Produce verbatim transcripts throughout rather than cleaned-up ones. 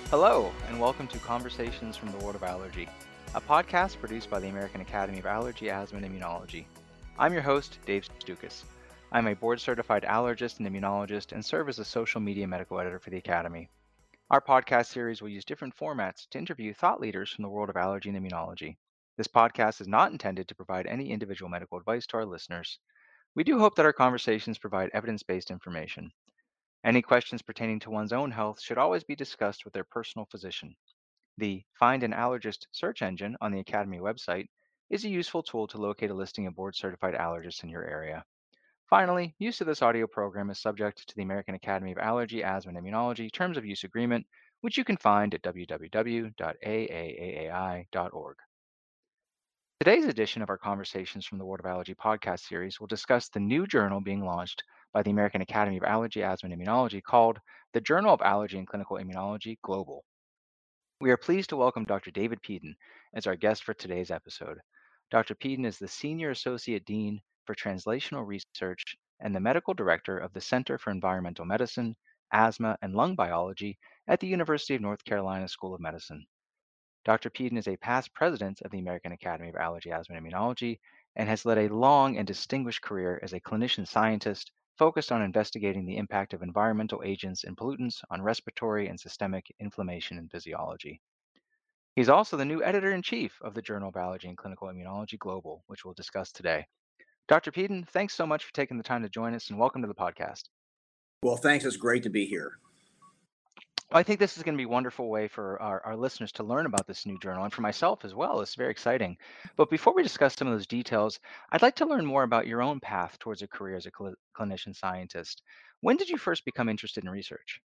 Hello, and welcome to Conversations from the World of Allergy, a podcast produced by the American Academy of Allergy, Asthma, and Immunology. I'm your host, Dave Stukas. I'm a board-certified allergist and immunologist and serve as a social media medical editor for the Academy. Our podcast series will use different formats to interview thought leaders from the world of allergy and immunology. This podcast is not intended to provide any individual medical advice to our listeners. We do hope that our conversations provide evidence-based information. Any questions pertaining to one's own health should always be discussed with their personal physician. The Find an Allergist search engine on the Academy website is a useful tool to locate a listing of board-certified allergists in your area. Finally, use of this audio program is subject to the American Academy of Allergy, Asthma, and Immunology Terms of Use Agreement, which you can find at w w w dot a a a a i dot org. Today's edition of our Conversations from the World of Allergy podcast series will discuss the new journal being launched by the American Academy of Allergy, Asthma, and Immunology called the Journal of Allergy and Clinical Immunology Global. We are pleased to welcome Doctor David Peden as our guest for today's episode. Doctor Peden is the Senior Associate Dean for Translational Research and the Medical Director of the Center for Environmental Medicine, Asthma, and Lung Biology at the University of North Carolina School of Medicine. Doctor Peden is a past president of the American Academy of Allergy, Asthma, and Immunology and has led a long and distinguished career as a clinician scientist focused on investigating the impact of environmental agents and pollutants on respiratory and systemic inflammation and physiology. He's also the new editor-in-chief of the Journal of Allergy and Clinical Immunology Global, which we'll discuss today. Doctor Peden, thanks so much for taking the time to join us and welcome to the podcast. Well, thanks. It's great to be here. I think this is going to be a wonderful way for our, our listeners to learn about this new journal, and for myself as well. It's very exciting. But before we discuss some of those details, I'd like to learn more about your own path towards a career as a cl- clinician scientist. When did you first become interested in research?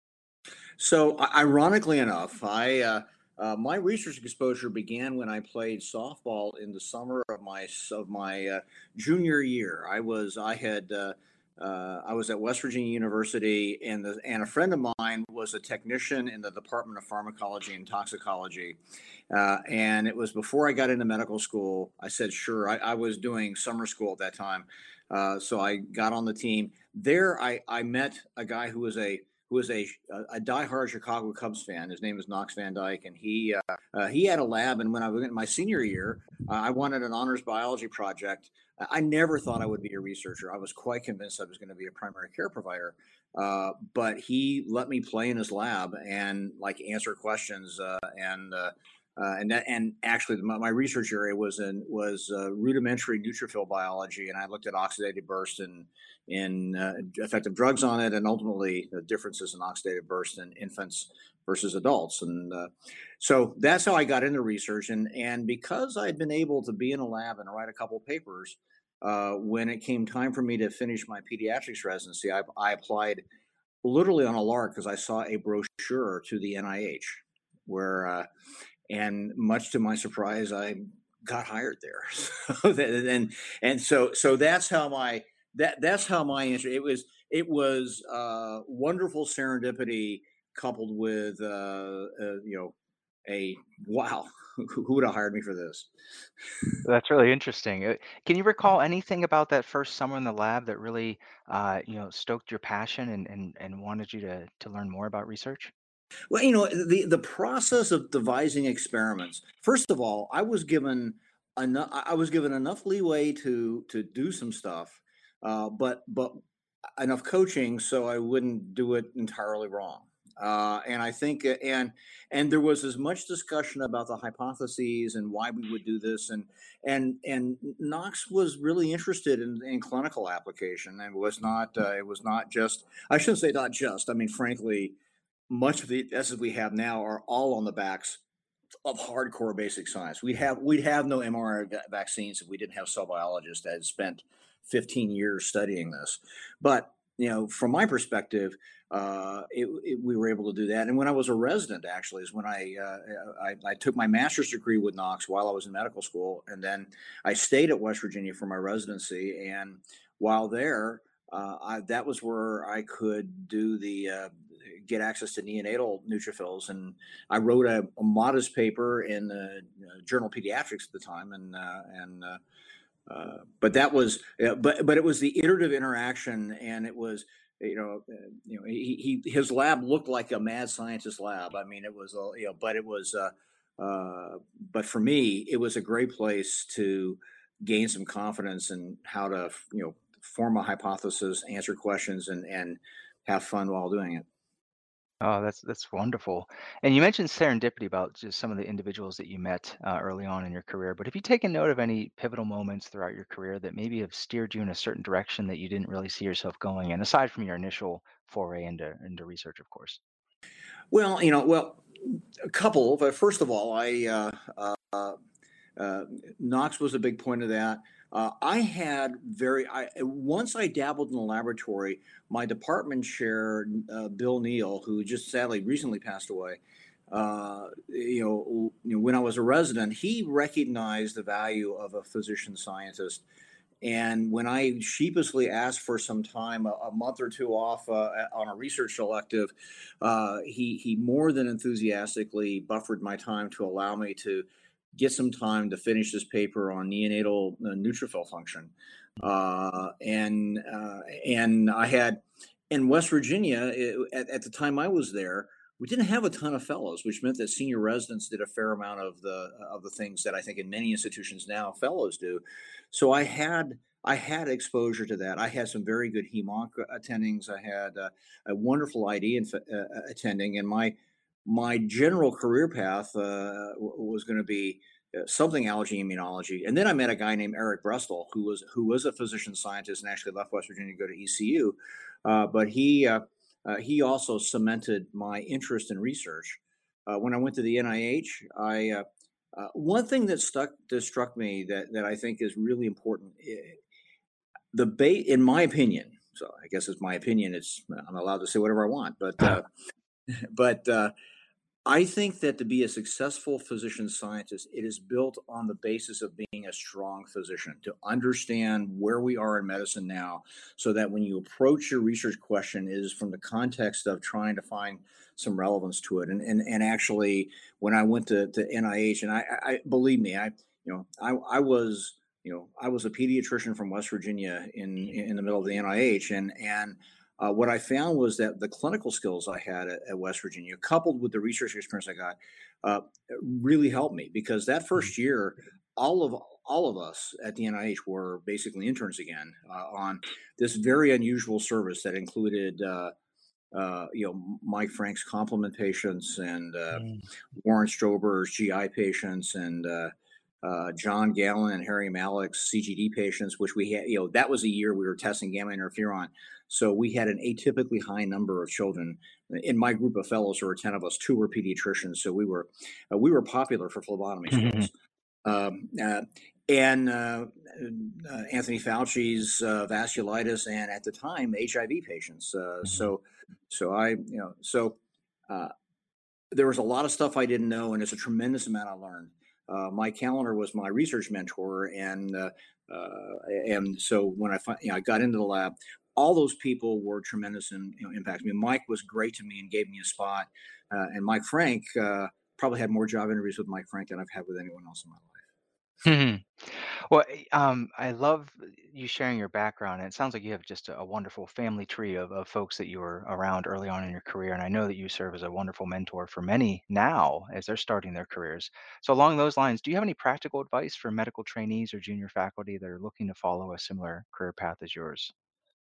So, ironically enough, I uh, uh, my research exposure began when I played softball in the summer of my of my uh, junior year. I was I had uh, uh, I was at West Virginia University, and the and a friend of mine was a technician in the Department of Pharmacology and Toxicology, uh, and it was before I got into medical school. I said, sure. I, I was doing summer school at that time, uh, so I got on the team. There, I I met a guy who was a who was a, a diehard Chicago Cubs fan. His name is Knox Van Dyke, and he uh, uh, he had a lab. And when I was in my senior year, uh, I wanted an honors biology project. I never thought I would be a researcher. I was quite convinced I was going to be a primary care provider. Uh, but he let me play in his lab and like answer questions uh, and. Uh, uh, and that, and actually, my, my research area was in was uh, rudimentary neutrophil biology, and I looked at oxidative burst and in uh, effective drugs on it, and ultimately the differences in oxidative burst in infants versus adults. And uh, so that's how I got into research. And and because I'd been able to be in a lab and write a couple of papers, uh, when it came time for me to finish my pediatrics residency, I, I applied literally on a lark because I saw a brochure to the N I H, where uh, and much to my surprise, I got hired there. So that, and and so so that's how my that that's how my interest. It was it was uh, wonderful serendipity coupled with uh, uh, you know a wow. Who would have hired me for this? That's really interesting. Uh, Can you recall anything about that first summer in the lab that really, uh, you know, stoked your passion and, and, and wanted you to, to learn more about research? Well, you know, the the process of devising experiments. First of all, I was given enough. I was given enough leeway to to do some stuff, uh, but but enough coaching so I wouldn't do it entirely wrong. Uh, and I think uh, and and there was as much discussion about the hypotheses and why we would do this, and and and Knox was really interested in, in clinical application, and was not uh, it was not just, I shouldn't say not just, I mean, frankly, much of the tests we have now are all on the backs of hardcore basic science. We'd have we'd have no M R N A vaccines if we didn't have cell biologists that had spent fifteen years studying this. But you know, from my perspective, uh, it, it, we were able to do that. And when I was a resident, actually, is when I, uh, I I took my master's degree with Knox while I was in medical school, and then I stayed at West Virginia for my residency. And while there, uh, I, that was where I could do the uh, get access to neonatal neutrophils, and I wrote a, a modest paper in the uh, Journal of Pediatrics at the time, and uh, and uh, uh, but that was uh, but but it was the iterative interaction, and it was you know, uh, you know, he, he his lab looked like a mad scientist lab. I mean, it was, uh, you know, but it was, uh, uh, but for me, it was a great place to gain some confidence in how to, you know, form a hypothesis, answer questions, and and have fun while doing it. Oh, that's that's wonderful. And you mentioned serendipity about just some of the individuals that you met uh, early on in your career. But have you taken note of any pivotal moments throughout your career that maybe have steered you in a certain direction that you didn't really see yourself going? And aside from your initial foray into into research, of course. Well, you know, well, a couple. But first of all, I uh, uh, uh, Knox was a big point of that. Uh, I had very I once I dabbled in the laboratory. My department chair, uh, Bill Neal, who just sadly recently passed away. Uh, you know, you know, when I was a resident, he recognized the value of a physician scientist. And when I sheepishly asked for some time, a, a month or two off uh, on a research elective, uh, he he more than enthusiastically buffered my time to allow me to get some time to finish this paper on neonatal uh, neutrophil function. Uh, and uh, and I had in West Virginia it, at, at the time I was there. We didn't have a ton of fellows, which meant that senior residents did a fair amount of the of the things that I think in many institutions now fellows do. So I had I had exposure to that. I had some very good hemonc attendings. I had uh, a wonderful I D inf- uh, uh, attending, and my my general career path uh, w- was going to be uh, something allergy immunology. And then I met a guy named Eric Brestel, who was who was a physician scientist and actually left West Virginia to go to E C U. Uh, but he uh, uh, he also cemented my interest in research. Uh, when I went to the N I H, I uh, uh, one thing that stuck that struck me that that I think is really important, eh, the bait, in my opinion. So I guess it's my opinion. It's I'm allowed to say whatever I want, but uh, but uh, I think that to be a successful physician scientist, it is built on the basis of being a strong physician, to understand where we are in medicine now, so that when you approach your research question, it is from the context of trying to find some relevance to it. And and, and actually, when I went to, to N I H, and I, I believe me, I you know I, I was you know I was a pediatrician from West Virginia in in the middle of the N I H, and and uh, what I found was that the clinical skills I had at, at West Virginia, coupled with the research experience I got, uh, really helped me, because that Mhm. first year, all of all of us at the N I H were basically interns again uh, on this very unusual service that included, uh, uh, you know, Mike Frank's complement patients, and uh, Mm. Warren Strober's G I patients, and uh, uh, John Gallen and Harry Malik's C G D patients, which we had, you know, that was a year we were testing gamma interferon. So we had an atypically high number of children. In my group of fellows, there were ten of us, two were pediatricians. So we were, uh, we were popular for phlebotomy skills. Um, uh, and uh, uh, Anthony Fauci's uh, vasculitis, and at the time H I V patients. Uh, Mhm. so, so I, you know, so uh, there was a lot of stuff I didn't know, and it's a tremendous amount I learned. Uh, Mike Callender was my research mentor, and uh, uh, and so when I you know, I got into the lab, all those people were tremendous in you know, impact. I mean, Mike was great to me and gave me a spot, uh, and Mike Frank uh, probably had more job interviews with Mike Frank than I've had with anyone else in my life. Mhm. Well, eh, um, I love you sharing your background, and it sounds like you have just a, a wonderful family tree of, of folks that you were around early on in your career. And I know that you serve as a wonderful mentor for many now as they're starting their careers. So, along those lines, do you have any practical advice for medical trainees or junior faculty that are looking to follow a similar career path as yours?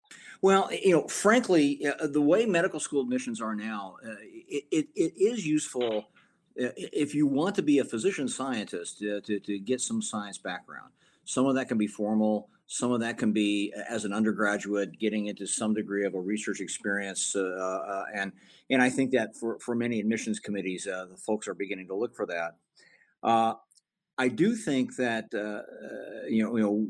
Well, you know, frankly, uh, the way medical school admissions are now, uh, it, it, it is useful uh, if you want to be a physician scientist uh, to, to get some science background. Some of that can be formal. Some of that can be uh, as an undergraduate, getting into some degree of a research experience. Uh, uh, and and I think that for, for many admissions committees, uh, the folks are beginning to look for that. Uh, I do think that uh, uh, you know you know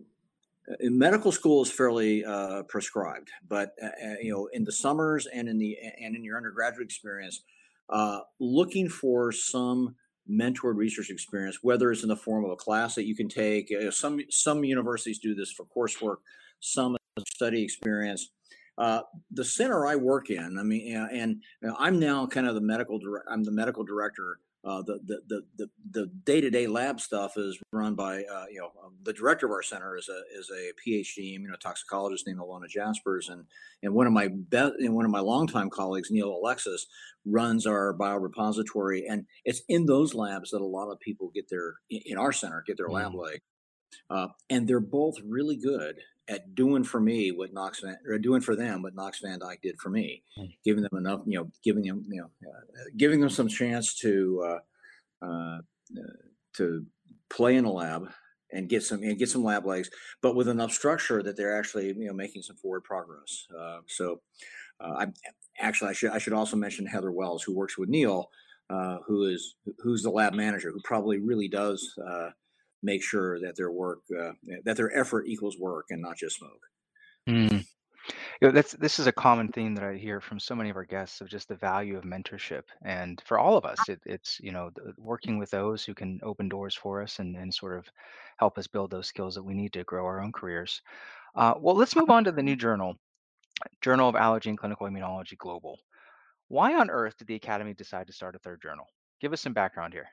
in medical school is fairly uh, prescribed, but uh, uh, you know, in the summers and in the and in your undergraduate experience, uh, looking for some mentored research experience, whether it's in the form of a class that you can take. Uh, some some universities do this for coursework, some study experience. Uh, the center I work in, I mean, uh, and you know, I'm now kind of the medical director. I'm the medical director Uh, the, the the the the day-to-day lab stuff is run by uh, you know um, the director of our center is a is a PhD immunotoxicologist named Alona Jaspers, and and one of my be- and one of my longtime colleagues, Neil Alexis, runs our biorepository, and it's in those labs that a lot of people get their in our center get their lab Mm. leg, uh, and they're both really good at doing for me what Knox Van, or doing for them what Knox Van Dyke did for me, Mm. giving them enough, you know, giving them, you know, uh, giving them some chance to uh, uh, to play in a lab and get some and get some lab legs, but with enough structure that they're actually, you know, making some forward progress. Uh, so, uh, I actually I should I should also mention Heather Wells, who works with Neil, uh, who is who's the lab manager, who probably really does uh, make sure that their work uh, that their effort equals work and not just smoke. Mm. You know, that's this is a common theme that I hear from so many of our guests of just the value of mentorship. And for all of us, it, it's, you know, the, working with those who can open doors for us and, and sort of help us build those skills that we need to grow our own careers. Uh, well, let's move on to the new journal, Journal of Allergy and Clinical Immunology Global. Why on earth did the Academy decide to start a third journal? Give us some background here.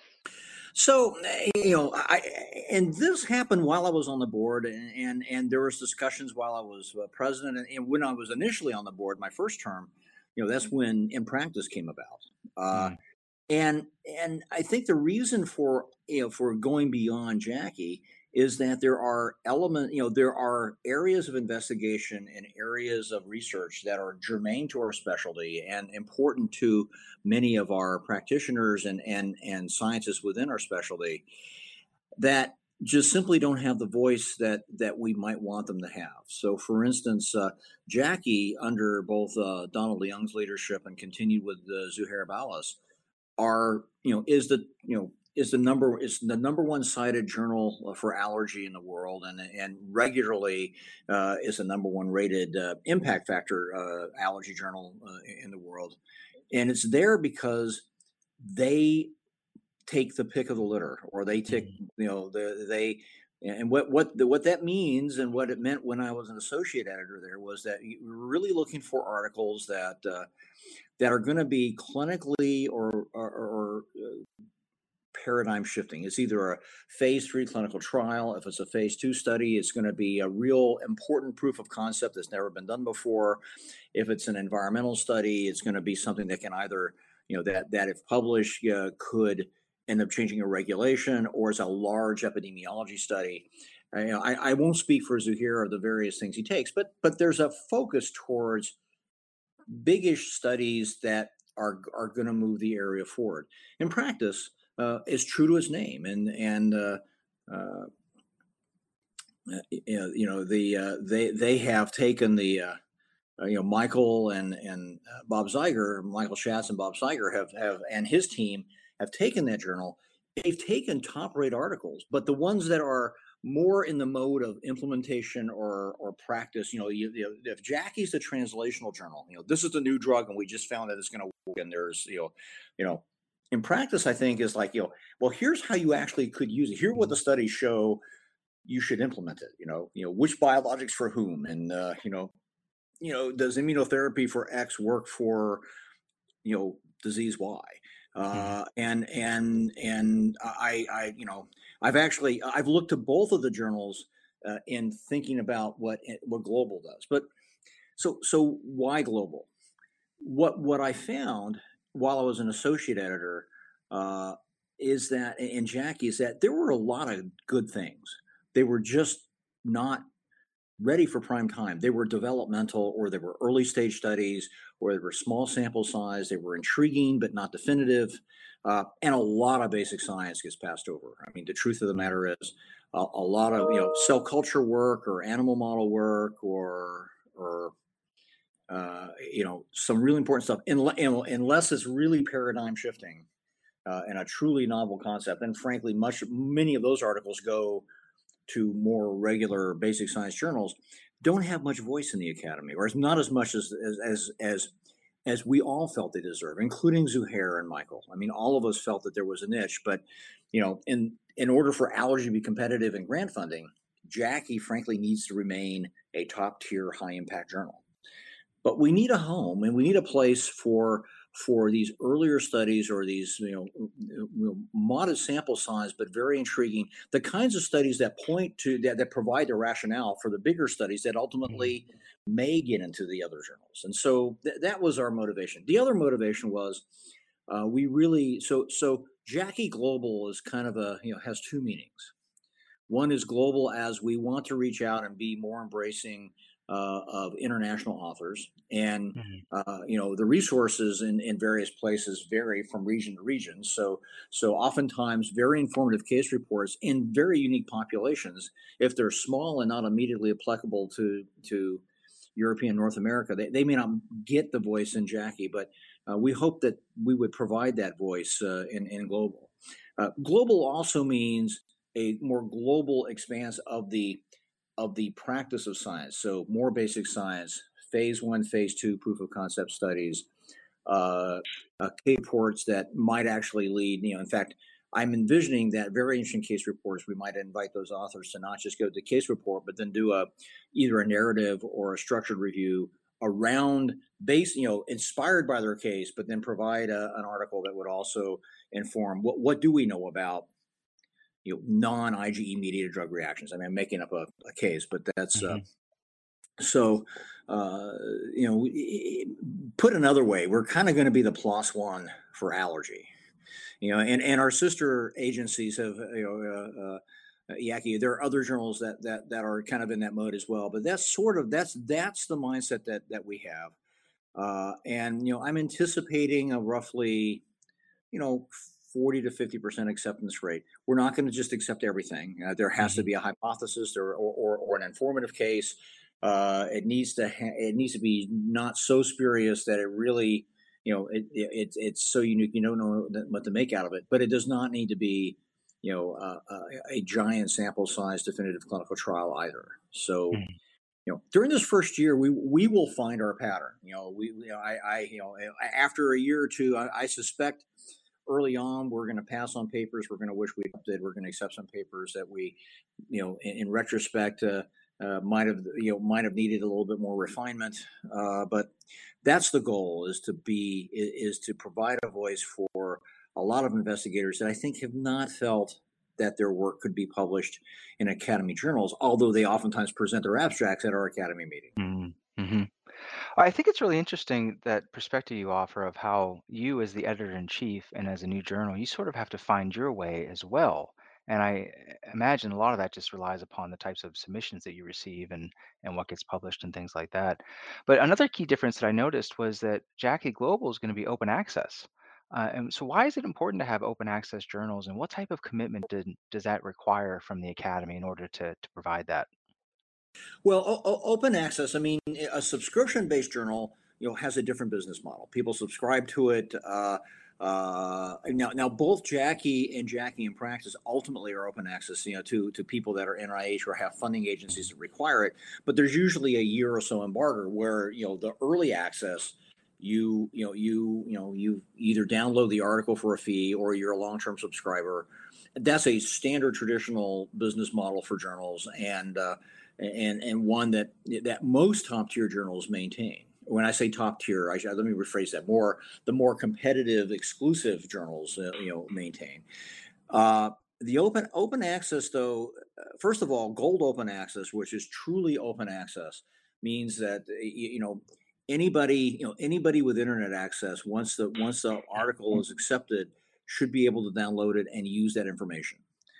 So eh, you know, I and this happened while I was on the board, and and, and there was discussions while I was uh, president, and, and when I was initially on the board, my first term, you know, that's when In Practice came about, uh, Mm. and and I think the reason for you know for going beyond Jackie is that there are element you know there are areas of investigation and areas of research that are germane to our specialty and important to many of our practitioners and and and scientists within our specialty that just simply don't have the voice that that we might want them to have. So, for instance, uh, Jackie, under both uh, Donald Young's leadership and continued with uh, Zuhair Ballas, are you know is the you know is the number is the number one cited journal for allergy in the world, and and regularly uh, is the number one rated uh, impact factor uh, allergy journal uh, in the world, and it's there because they take the pick of the litter, or they take Mm. you know the, they and what what the, what that means and what it meant when I was an associate editor there was that you were really looking for articles that uh, that are going to be clinically or or, or uh, paradigm shifting. It's either a phase three clinical trial. If it's a phase two study, it's going to be a real important proof of concept that's never been done before. If it's an environmental study, it's going to be something that can either, you know, that that if published uh, could end up changing a regulation, or it's a large epidemiology study. Uh, you know, I, I won't speak for Zuhair or the various things he takes, but but there's a focus towards big-ish studies that are are going to move the area forward. In practice, uh, is true to its name, and and uh, uh, you know the uh, they they have taken the uh, uh, you know Michael and and uh, Bob Zeiger, Michael Schatz and Bob Zeiger have have and his team have taken that journal. They've taken top rate articles, but the ones that are more in the mode of implementation or or practice, you know, you, you know, if Jackie's the translational journal, you know, this is the new drug and we just found that it's going to work, and there's you know, you know, in practice, I think is like you know, well, here's how you actually could use it. Here, what the Mm. studies show, you should implement it. You know, you know, which biologics for whom, and uh, you know, you know, does immunotherapy for X work for, you know, disease Y? Mm. Uh, and and and I, I, you know, I've actually I've looked to both of the journals uh, in thinking about what what global does. But so so why global? What what I found while I was an associate editor uh, is that in Jackie is that there were a lot of good things. They were just not ready for prime time. They were developmental, or they were early stage studies, or they were small sample size. They were intriguing but not definitive, uh, and a lot of basic science gets passed over. I mean, the truth of the Mm. matter is, a, a lot of you know cell culture work or animal model work or or uh, you know some really important stuff. Unless it's really paradigm shifting uh, and a truly novel concept, and frankly, much many of those articles go to more regular basic science journals, don't have much voice in the academy, or not as much as as as as, as we all felt they deserve, including Zuhair and Michael. I mean, all of us felt that there was a niche, but you know, in in order for allergy to be competitive in grant funding, Jackie frankly needs to remain a top tier, high impact journal. But we need a home, and we need a place for for these earlier studies or these you know, you know modest sample size but very intriguing, the kinds of studies that point to that, that provide the rationale for the bigger studies that Mhm. ultimately may get into the other journals. And so th- that was our motivation. The other motivation was uh, we really so so Jackie Global is kind of a you know has two meanings. One is global, as we want to reach out and be more embracing uh, of international authors, and Mhm. uh, you know the resources in, in various places vary from region to region. So so oftentimes very informative case reports in very unique populations, if they're small and not immediately applicable to to European North America, they, they may not get the voice in Jackie, but uh, we hope that we would provide that voice uh, in in global. Uh, global also means a more global expanse of the of the practice of science. So more basic science, phase one, phase two, proof of concept studies, uh, uh, case reports that might actually lead. You know, in fact, I'm envisioning that very interesting case reports. We might invite those authors to not just go to the case report, but then do a either a narrative or a structured review around base, you know, inspired by their case, but then provide a, an article that would also inform what what do we know about you know non-I G E mediated drug reactions. I mean, I'm making up a, a case, but that's uh, Mhm. so. Uh, you know, put another way, we're kind of going to be the plus one for allergy. You know, and and our sister agencies have you know. Uh, uh, Yaki, there are other journals that that that are kind of in that mode as well, but that's sort of that's that's the mindset that that we have, uh, and you know I'm anticipating a roughly you know, forty to fifty percent acceptance rate. We're not going to just accept everything. Uh, there has to Mhm. be a hypothesis or, or, or, or an informative case. Uh, it needs to ha- it needs to be not so spurious that it really, you know, it, it, it's so unique you don't know what to make out of it. But it does not need to be, you know, uh, uh, a giant sample size definitive clinical trial either. So Mhm. you know, during this first year, we we will find our pattern. You know, we you know, I, I you know after a year or two, I, I suspect early on we're going to pass on papers we're going to wish we did. We're going to accept some papers that we, you know, in, in retrospect, uh, uh, might have you know might have needed a little bit more refinement. Uh, but that's the goal: is to be is to provide a voice for a lot of investigators that I think have not felt that their work could be published in academy journals, although they oftentimes present their abstracts at our academy meeting. Mhm. Mhm. I think it's really interesting that perspective you offer of how you, as the editor in chief and as a new journal, you sort of have to find your way as well. And I uh, imagine a lot of that just relies upon the types of submissions that you receive and and what gets published and things like that. But another key difference that I noticed was that Jackie Global is going to be open access. Uh, and so, why is it important to have open access journals, and what type of commitment did, does that require from the academy in order to to provide that? Well, o- o- open access. I mean, a subscription-based journal, you know, has a different business model. People subscribe to it. Uh, uh, now, now, both Jackie and Jackie in Practice ultimately are open access, you know, to to people that are N I H or have funding agencies Mhm. that require it. But there's usually a year or so embargo where you know the early access. You you know you you know you either download the article for a fee or you're a long-term subscriber. That's a standard traditional business model for journals, and uh, and and one that that most top tier journals maintain. When I say top tier, I should, let me rephrase that more. The more competitive, exclusive journals, uh, you know, maintain. Uh, the open open access, though, uh, first of all, gold open access, which is truly open access, means that uh, you, you know anybody you know anybody with internet access, once the once the article is accepted, should be able to download it and use that information.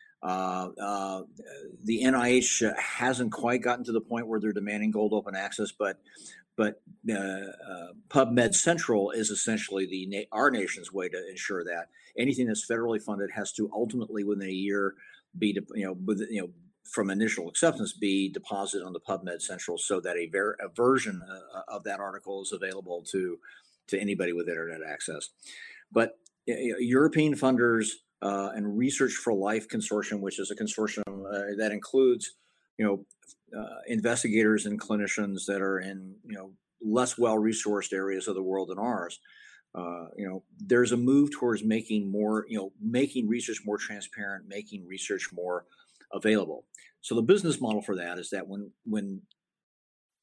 Uh, uh, the N I H hasn't quite gotten to the point where they're demanding gold open access, but but uh, uh, PubMed Central is essentially the na- our nation's way to ensure that anything that's federally funded has to ultimately within a year be de- you know with you know from initial acceptance be deposited on the PubMed Central so that a, ver- a version uh, of that article is available to to anybody with internet access. But uh, European funders uh, and Research for Life Consortium, which is a consortium uh, that includes, you know, uh, investigators and clinicians that are in, you know, less well-resourced areas of the world than ours. Uh, you know, there's a move towards making more, you know, making research more transparent, making research more available. So the business model for that is that when when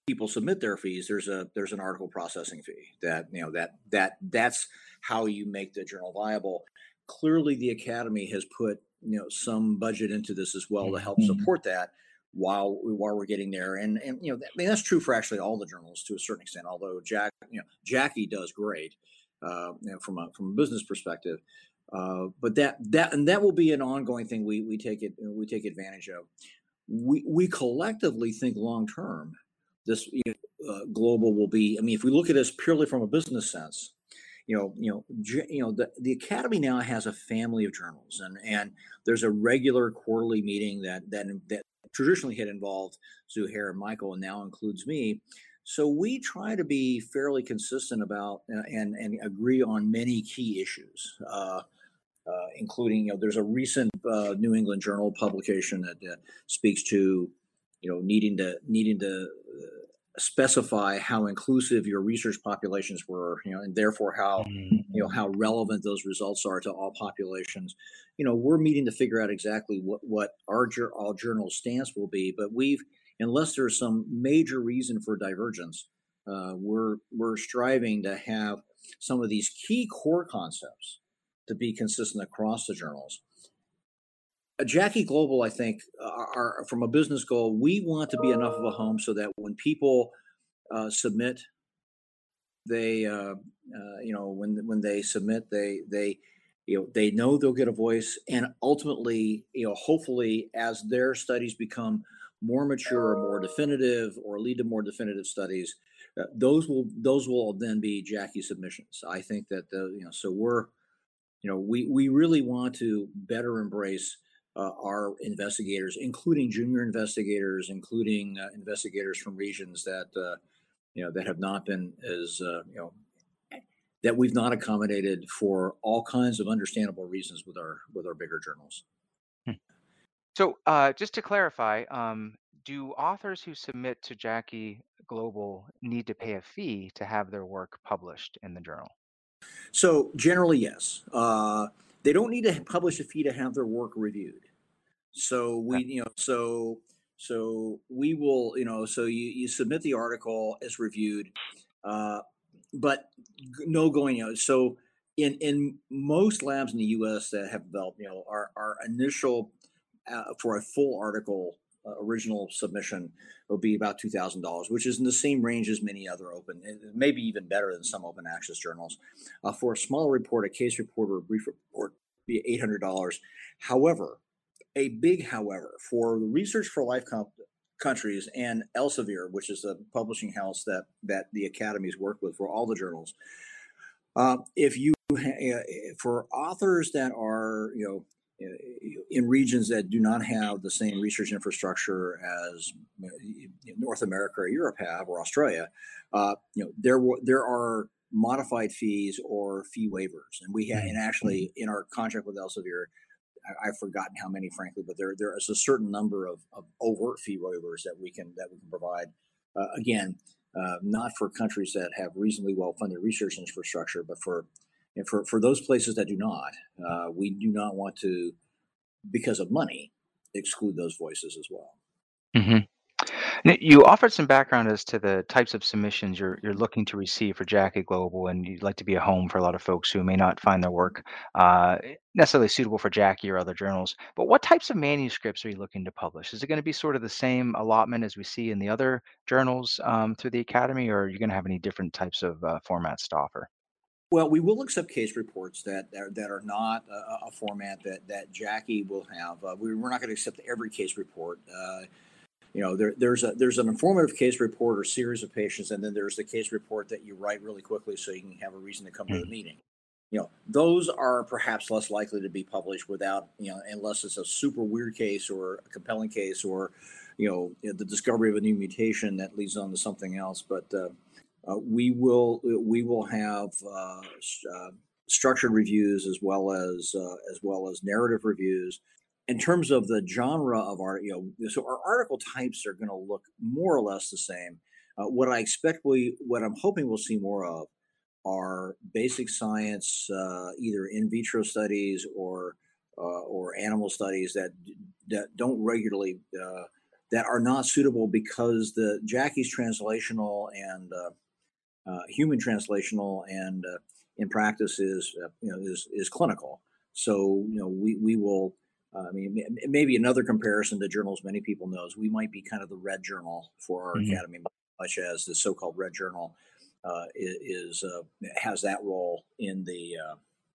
people submit their fees, there's a there's an article processing fee that you know that that that's how you make the journal viable. Clearly, the Academy has put you know some budget into this as well to help Mhm. support that while while we're getting there. And and you know that, I mean that's true for actually all the journals to a certain extent. Although Jack you know Jackie does great uh, you know, from a from a business perspective. Uh, but that that and that will be an ongoing thing we we take it we take advantage of. We we collectively think long term this you know, uh, global will be. I mean, if we look at this purely from a business sense, you know, you know, j- you know, the, the Academy now has a family of journals, and and there's a regular quarterly meeting that that that traditionally had involved Zuhair and Michael, and now includes me. So we try to be fairly consistent about uh, and and agree on many key issues. Uh, uh, including, you know, there's a recent uh, New England Journal publication that uh, speaks to, you know, needing to needing to uh, specify how inclusive your research populations were, you know, and therefore how, you know, Mhm. how relevant those results are to all populations. You know, we're meeting to figure out exactly what what our all journal stance will be, but we've, unless there's some major reason for divergence, uh, we're we're striving to have some of these key core concepts to be consistent across the journals. Uh, Jackie Global, I think, are, are from a business goal. We want to be enough of a home so that when people uh, submit, they, uh, uh, you know, when when they submit, they they, you know, they know they'll get a voice, and ultimately, you know, hopefully, as their studies become more mature or more definitive, or lead to more definitive studies, uh, those will those will then be Jackie submissions. I think that the you know, so we're you know we we really want to better embrace uh, our investigators, including junior investigators, including uh, investigators from regions that uh, you know that have not been as uh, you know that we've not accommodated for all kinds of understandable reasons with our with our bigger journals. Hmm. So, uh, just to clarify, um, do authors who submit to Jackie Global need to pay a fee to have their work published in the journal? So generally, yes, uh, they don't need to publish a fee to have their work reviewed. So Okay. we, you know, so so we will, you know, so you you submit the article as reviewed, uh, but no going out. So in in most labs in the U S that have developed, you know, our our initial uh, for a full article uh, original submission will be about two thousand dollars, which is in the same range as many other open, maybe even better than some open access journals. Uh, for a small report, a case report or a brief report, be eight hundred dollars. However, a big however for the Research for Life comp- countries and Elsevier, which is the publishing house that that the academies work with for all the journals. Uh, if you uh, for authors that are you know in regions that do not have the same research infrastructure as North America or Europe have, or Australia, uh, you know there there are modified fees or fee waivers, and we have and Mhm. actually in our contract with Elsevier, I, I've forgotten how many, frankly, but there there is a certain number of, of overt fee waivers that we can that we can provide. Uh, again, uh, not for countries that have reasonably well funded research infrastructure, but for and for for those places that do not, uh, we do not want to, because of money, exclude those voices as well. Mhm. N- You offered some background as to the types of submissions you're you're looking to receive for Jackie Global, and you'd like to be a home for a lot of folks who may not find their work uh, necessarily suitable for Jackie or other journals. But what types of manuscripts are you looking to publish? Is it going to be sort of the same allotment as we see in the other journals um, through the Academy, or are you going to have any different types of uh, formats to offer? Well, we will accept case reports that are, that are not a, a format that that Jackie will have. Uh, we, we're not going to accept every case report. Uh, You know, there, there's a there's an informative case report or series of patients, and then there's the case report that you write really quickly so you can have a reason to come to the Mm. meeting. You know, those are perhaps less likely to be published without, you know, unless it's a super weird case or a compelling case, or, you know, the discovery of a new mutation that leads on to something else. But uh, uh, we will we will have uh, uh, structured reviews as well as uh, as well as narrative reviews. In terms of the genre of our, you know, so our article types are going to look more or less the same. Uh, what I expect we, what I'm hoping we'll see more of are basic science, uh, either in vitro studies or uh, or animal studies that that don't regularly uh, that are not suitable because the Jackie's translational and uh, uh, human translational and uh, in practice is uh, you know is is clinical. So you know we we will. Uh, I mean, maybe another comparison to journals many people knows we might be kind of the red journal for our Mhm. academy, much as the so-called red journal uh, is uh, has that role in the uh,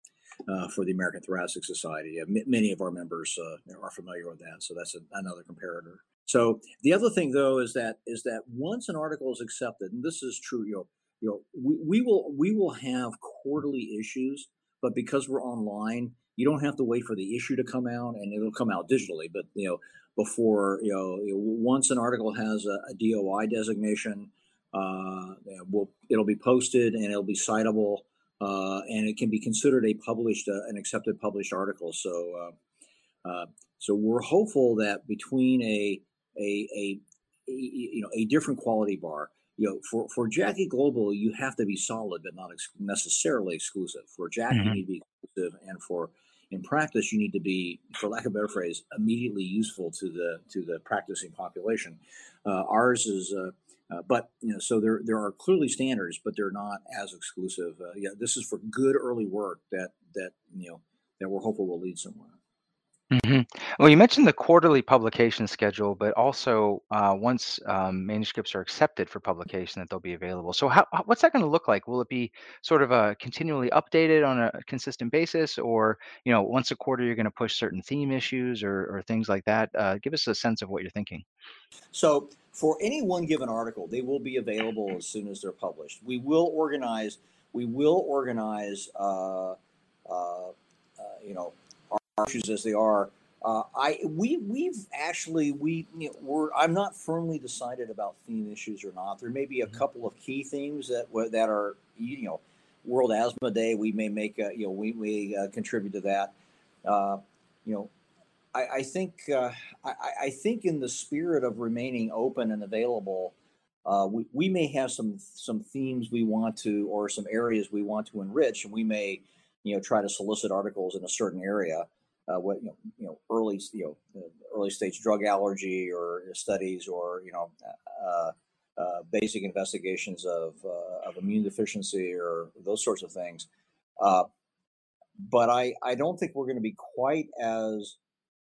uh, for the American Thoracic Society. M- many of our members uh, are familiar with that, so that's a, another comparator. So the other thing, though, is that is that once an article is accepted, and this is true, you know, you know, we, we will we will have quarterly issues, but because we're online, you don't have to wait for the issue to come out, and it'll come out digitally. But you know, before you know, once an article has a, a D O I designation, uh, will it'll be posted and it'll be citable, uh, and it can be considered a published, uh, an accepted published article. So, uh, uh, so we're hopeful that between a a, a, a you know a different quality bar, you know, for for Jackie Global, you have to be solid, but not ex- necessarily exclusive. For Jackie, you Mhm. need to be exclusive, and for in practice, you need to be, for lack of a better phrase, immediately useful to the to the practicing population. Uh, ours is. Uh, uh, but you know, so there there are clearly standards, but they're not as exclusive. Uh, yeah, this is for good early work that that you know that we're hopeful will lead somewhere. Mhm. Well, you mentioned the quarterly publication schedule, but also uh, once um, manuscripts are accepted for publication, that they'll be available. So, how, how- what's that going to look like? Will it be sort of a continually updated on a consistent basis, or you know, once a quarter you're going to push certain theme issues or, or things like that? Uh, give us a sense of what you're thinking. So for any one given article, they will be available as soon as they're published. We will organize. We will organize. Uh, uh, uh, you know, our issues as they are. Uh, I we we've actually we you know, we're I'm not firmly decided about theme issues or not. There may be a Mhm. couple of key themes that that are you know World Asthma Day. We may make a, you know we we uh, contribute to that. Uh, you know I, I think uh, I, I think in the spirit of remaining open and available, uh, we, we may have some some themes we want to or some areas we want to enrich, and we may you know try to solicit articles in a certain area. Uh, what you know, you know early you know early stage drug allergy or studies or you know uh, uh, basic investigations of uh, of immune deficiency or those sorts of things. Uh, but I I don't think we're going to be quite as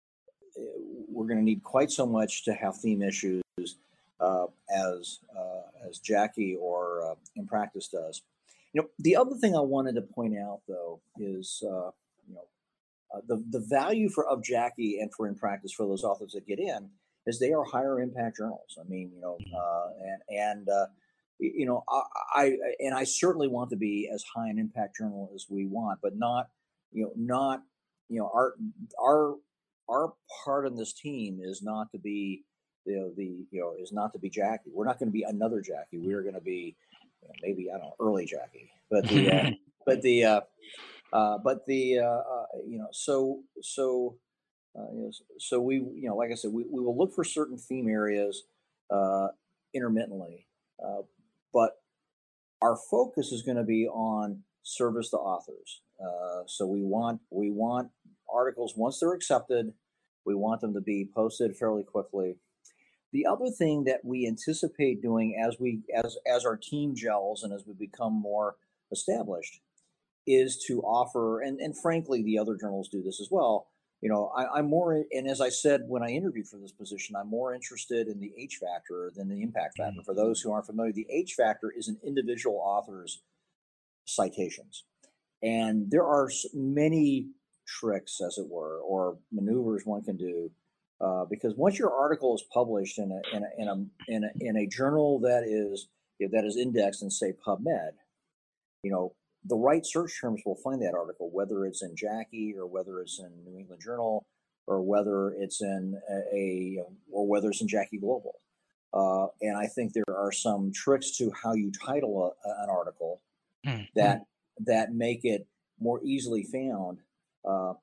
we're going to need quite so much to have theme issues uh, as uh, as Jackie or uh, in practice does. You know, the other thing I wanted to point out though is uh, you know uh, the the value for of Jackie and for in practice for those authors that get in is they are higher impact journals. I mean, you know, Mhm. uh, and and uh, you know, I, I and I certainly want to be as high an impact journal as we want, but not you know not you know our our our part in this team is not to be you know the you know is not to be Jackie. We're not going to be another Jackie. We are going to be you know, maybe I don't know early Jackie, but the uh, but the uh, uh, but the uh, uh, you know so so uh, you know, so we you know like I said we, we will look for certain theme areas uh, intermittently, uh, but our focus is going to be on service to authors. Uh, so we want we want articles once they're accepted, we want them to be posted fairly quickly. The other thing that we anticipate doing as we as as our team gels and as we become more established is to offer, and, and frankly, the other journals do this as well. You know, I, I'm more, and as I said when I interviewed for this position, I'm more interested in the H factor than the impact factor. Mhm. For those who aren't familiar, the H factor is an individual author's citations. And there are many tricks, as it were, or maneuvers one can do. Uh, because once your article is published in a, in a, in a, in a, in a journal that is, you know, that is indexed in, say, PubMed, you know, the right search terms will find that article, whether it's in Jackie or whether it's in New England Journal or whether it's in a, a or whether it's in Jackie Global. Uh, and I think there are some tricks to how you title a, an article Mhm. that that make it more easily found. Uh,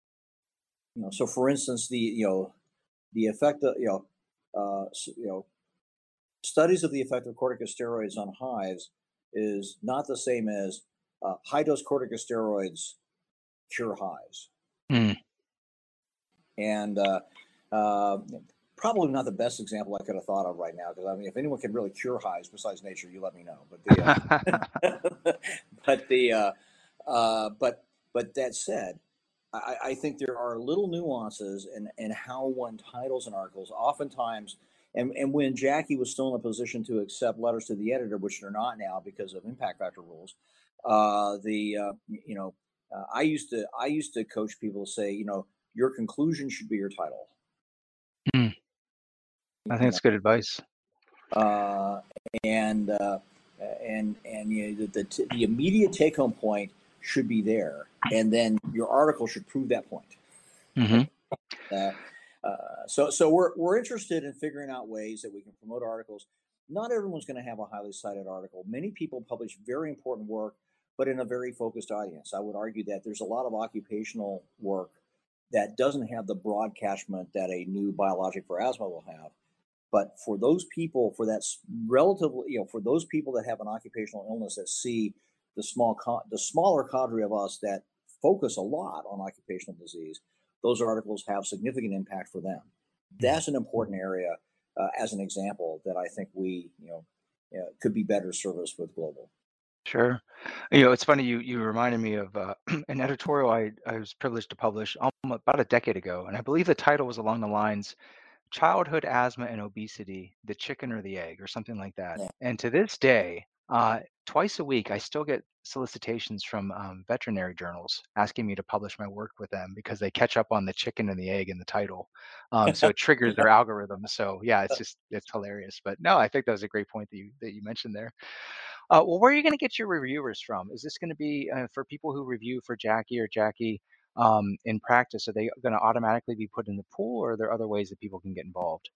you know, so for instance, the you know the effect of you know uh, you know studies of the effect of corticosteroids on hives is not the same as uh, high dose corticosteroids cure hives. Mhm. And uh, uh, probably not the best example I could have thought of right now, because I mean, if anyone can really cure hives besides nature, you let me know. But the uh, but the uh, uh, but but that said, I, I think there are little nuances in, in how one titles an articles. Oftentimes, and, and when Jackie was still in a position to accept letters to the editor, which they're not now because of impact factor rules, uh, the uh, you know uh, I used to I used to coach people to say, you know, your conclusion should be your title. Hmm. I think You that's good advice. know, uh, and uh, and and you know, the the, the immediate take home point should be there, and then your article should prove that point. Hmm. Uh, uh, so so we're we're interested in figuring out ways that we can promote articles. Not everyone's going to have a highly cited article. Many people publish very important work, but in a very focused audience. I would argue that there's a lot of occupational work that doesn't have the broad catchment that a new biologic for asthma will have. But for those people, for that relatively, you know, for those people that have an occupational illness that see the small, the smaller cadre of us that focus a lot on occupational disease, those articles have significant impact for them. That's an important area, uh, as an example, that I think we, you know, uh, could be better serviced with global. Sure. You know, it's funny, you you reminded me of uh, an editorial I, I was privileged to publish almost about a decade ago, and I believe the title was along the lines childhood asthma and obesity, the chicken or the egg, or something like that. Yeah. And to this day, uh, twice a week, I still get solicitations from um, veterinary journals asking me to publish my work with them because they catch up on the chicken and the egg in the title. Um, so it triggers their algorithm. So yeah, it's just it's hilarious. But no, I think that was a great point that you that you mentioned there. Uh, well, where are you going to get your reviewers from? Is this going to be uh, for people who review for Jackie or Jackie um, in practice? Are they going to automatically be put in the pool, or are there other ways that people can get involved?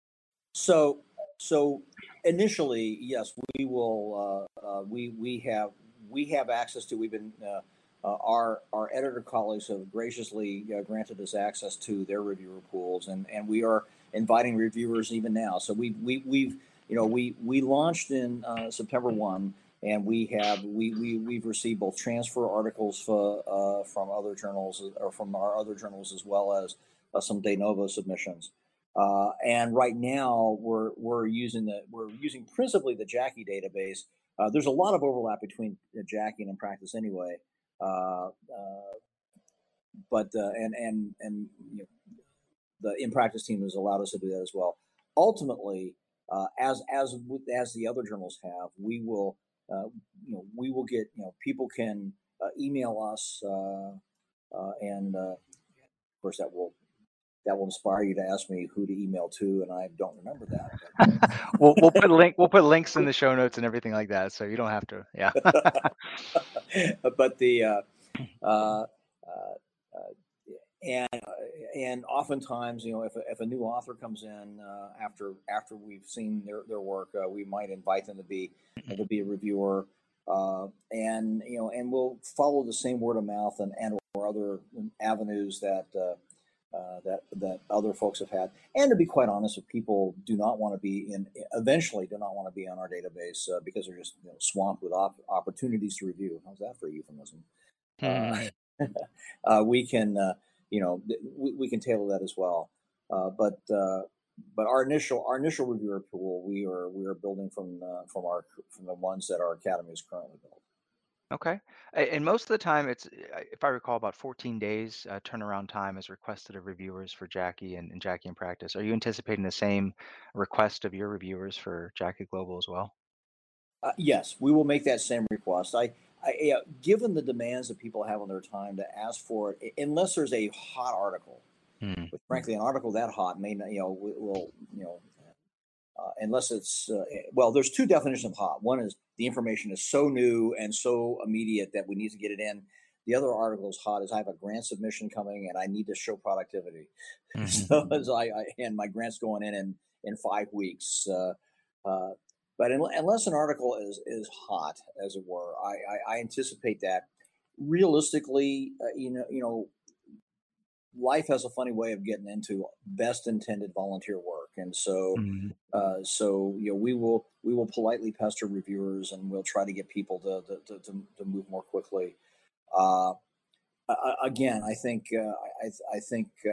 So, so initially, yes, we will. Uh, uh, we we have we have access to. We've been uh, uh, our our editor colleagues have graciously uh, granted us access to their reviewer pools, and and we are inviting reviewers even now. So we we we've you know we we launched in uh, September first, and we have we we we've received both transfer articles for, uh, from other journals or from our other journals, as well as uh, some de novo submissions. Uh, and right now we're we're using the we're using principally the Jackie database. Uh, there's a lot of overlap between Jackie and In Practice anyway, uh, uh, but uh, and and and you know, the In Practice team has allowed us to do that as well. Ultimately, uh, as as as the other journals have, we will uh, you know we will get you know people can uh, email us, uh, uh, and uh, of course that will that will inspire you to ask me who to email to, and I don't remember that. But, uh, we'll we'll put link we'll put links in the show notes and everything like that, so you don't have to. Yeah. but the uh, uh, uh, and and oftentimes, you know, if a, if a new author comes in uh, after after we've seen their their work, uh, we might invite them to be to be a reviewer, uh, and you know, and we'll follow the same word of mouth and and or other avenues that. Uh, Uh, that that other folks have had. And to be quite honest, if people do not want to be in, eventually do not want to be on our database uh, because they're just you know, swamped with op- opportunities to review. How's that for a euphemism? Uh, uh, we can, uh, you know, we, we can tailor that as well. Uh, but uh, but our initial our initial reviewer pool, we are we are building from uh, from our from the ones that our academy is currently built. Okay. A- And most of the time, it's, uh, if I recall, about fourteen days uh, turnaround time is requested of reviewers for Jackie and, and Jackie in Practice. Are you anticipating the same request of your reviewers for Jackie Global as well? Uh, yes, we will make that same request. I, I uh, given the demands that people have on their time to ask for it, unless there's a hot article, Hmm. but frankly, an article that hot may not, you know, will, will you know, uh, unless it's uh, well, there's two definitions of hot. One is the information is so new and so immediate that we need to get it in. The other article is hot is I have a grant submission coming and I need to show productivity. Hmm. So as I, I and my grant's going in in, in five weeks. Uh, uh, but in, unless an article is is hot, as it were, I, I, I anticipate that. Realistically, uh, you know, you know, life has a funny way of getting into best intended volunteer work, and so Hmm. uh, so you know we will we will politely pester reviewers, and we'll try to get people to to, to, to move more quickly. Uh, again, I think uh, I, I think uh,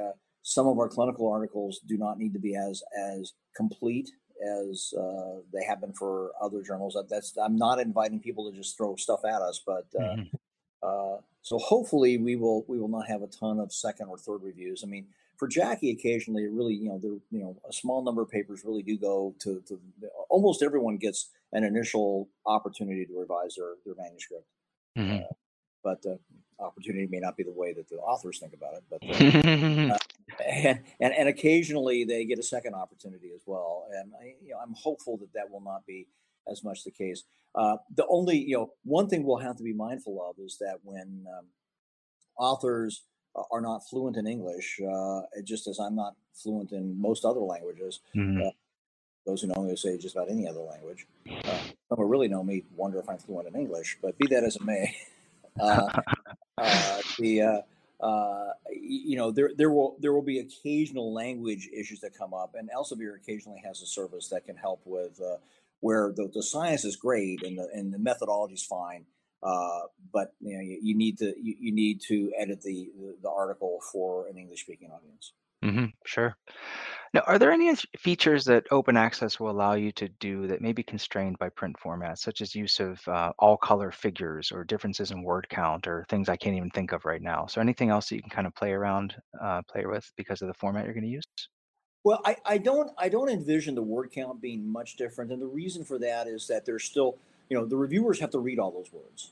some of our clinical articles do not need to be as as complete as uh, they have been for other journals. That's I'm not inviting people to just throw stuff at us, but uh, Hmm. uh, so hopefully we will we will not have a ton of second or third reviews. I mean, for Jackie, occasionally, it really you know there you know a small number of papers really do go to, to almost everyone gets an initial opportunity to revise their their manuscript. Hmm. Uh, but uh, opportunity may not be the way that the authors think about it. But uh, Hmm. uh, and, and and occasionally they get a second opportunity as well. And I, you know, I'm hopeful that that will not be as much the case. Uh, the only you know one thing we'll have to be mindful of is that when um, authors are not fluent in English, uh, just as I'm not fluent in most other languages. Uh, those who know me will say just about any other language. Uh, some who really know me wonder if I'm fluent in English. But be that as it may, uh, uh, the uh, uh, you know there there will there will be occasional language issues that come up, and Elsevier occasionally has a service that can help with uh, where the, the science is great and the and the methodology is fine, uh, but you know you, you need to you, you need to edit the, the the article for an English speaking audience. Hmm. Sure. Now, are there any s- features that open access will allow you to do that may be constrained by print formats, such as use of uh, all color figures or differences in word count or things I can't even think of right now? So, anything else that you can kind of play around, uh, play with because of the format you're going to use? Well, I, I don't I don't envision the word count being much different, and the reason for that is that there's still you know the reviewers have to read all those words.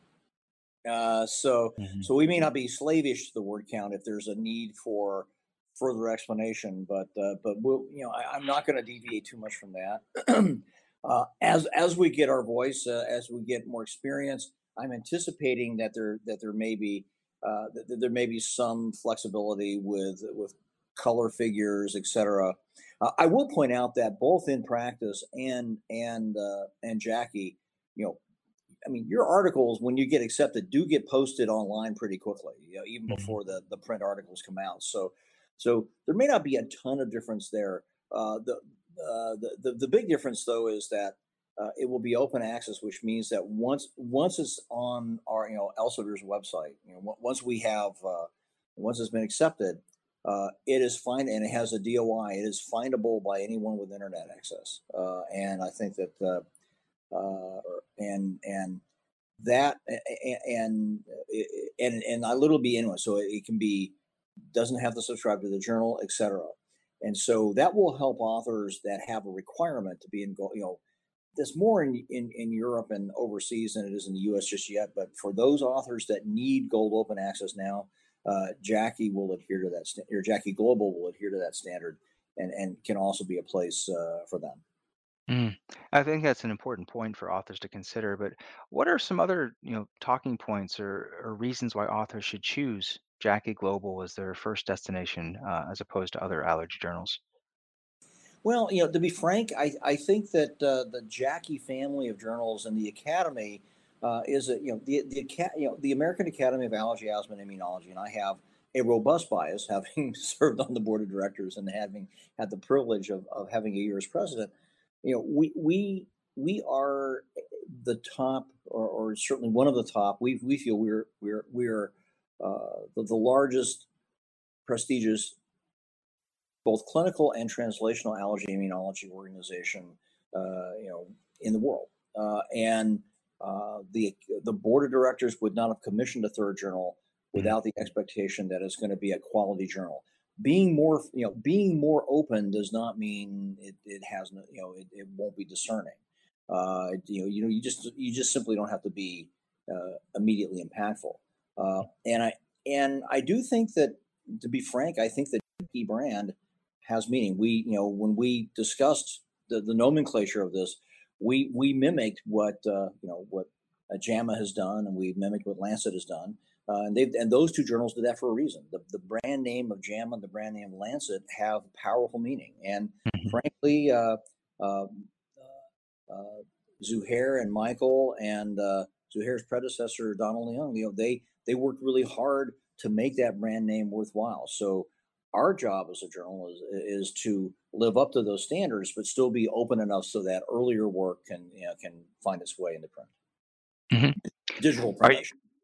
Uh, so, Hmm. so we may not be slavish to the word count if there's a need for further explanation, but uh, but we'll, you know, I, I'm not going to deviate too much from that. uh, as as we get our voice, uh, as we get more experience, I'm anticipating that there that there may be uh, that, that there may be some flexibility with with color figures, et cetera. Uh, I will point out that both in practice and and uh, and Jackie, you know, I mean, your articles, when you get accepted, do get posted online pretty quickly, you know, even Hmm. before the, the print articles come out. So, so there may not be a ton of difference there. Uh, the, uh, the, the the big difference, though, is that uh, it will be open access, which means that once once it's on our you know Elsevier's website, you know, once we have uh, once it's been accepted, uh, it is fine and it has a D O I. It is findable by anyone with internet access, uh, and I think that. Uh, uh, and and that and and and I little be anyway, so it can be doesn't have to subscribe to the journal, et cetera. And so that will help authors that have a requirement to be in gold. You know, there's more in, in in Europe and overseas than it is in the U S just yet. But for those authors that need gold open access now, uh, Jackie will adhere to that, st- or Jackie Global will adhere to that standard, and and can also be a place uh, for them. Mm. I think that's an important point for authors to consider, but what are some other, you know, talking points or, or reasons why authors should choose Jackie Global as their first destination, uh, as opposed to other allergy journals? Well, you know, to be frank, I, I think that uh, the Jackie family of journals and the Academy uh, is a you know the the Aca- you know the American Academy of Allergy, Asthma, and Immunology, and I have a robust bias, having served on the board of directors and having had the privilege of, of having a year as president. You know, we we we are the top, or, or certainly one of the top. We we feel we're we're we're uh, the, the largest prestigious both clinical and translational allergy immunology organization, uh, you know, in the world. Uh, and uh, the the board of directors would not have commissioned a third journal Mhm. without the expectation that it's going to be a quality journal. Being more, you know, being more open does not mean it, it has no, you know, it, it won't be discerning. Uh, you know, you know, you just you just simply don't have to be uh, immediately impactful. Uh, and I and I do think that, to be frank, I think that key brand has meaning. We, you know, when we discussed the, the nomenclature of this, we we mimicked what uh, you know what uh, JAMA has done, and we mimicked what Lancet has done, uh, and they and those two journals did that for a reason. The the brand name of JAMA and the brand name of Lancet have powerful meaning, and Mhm. frankly, uh, uh, uh, Zuhair and Michael and uh, Zuhair's predecessor Donald Young, you know, they they worked really hard to make that brand name worthwhile. So our job as a journal is is to live up to those standards, but still be open enough so that earlier work can you know, can find its way into print, Mhm. digital Are print. you I should.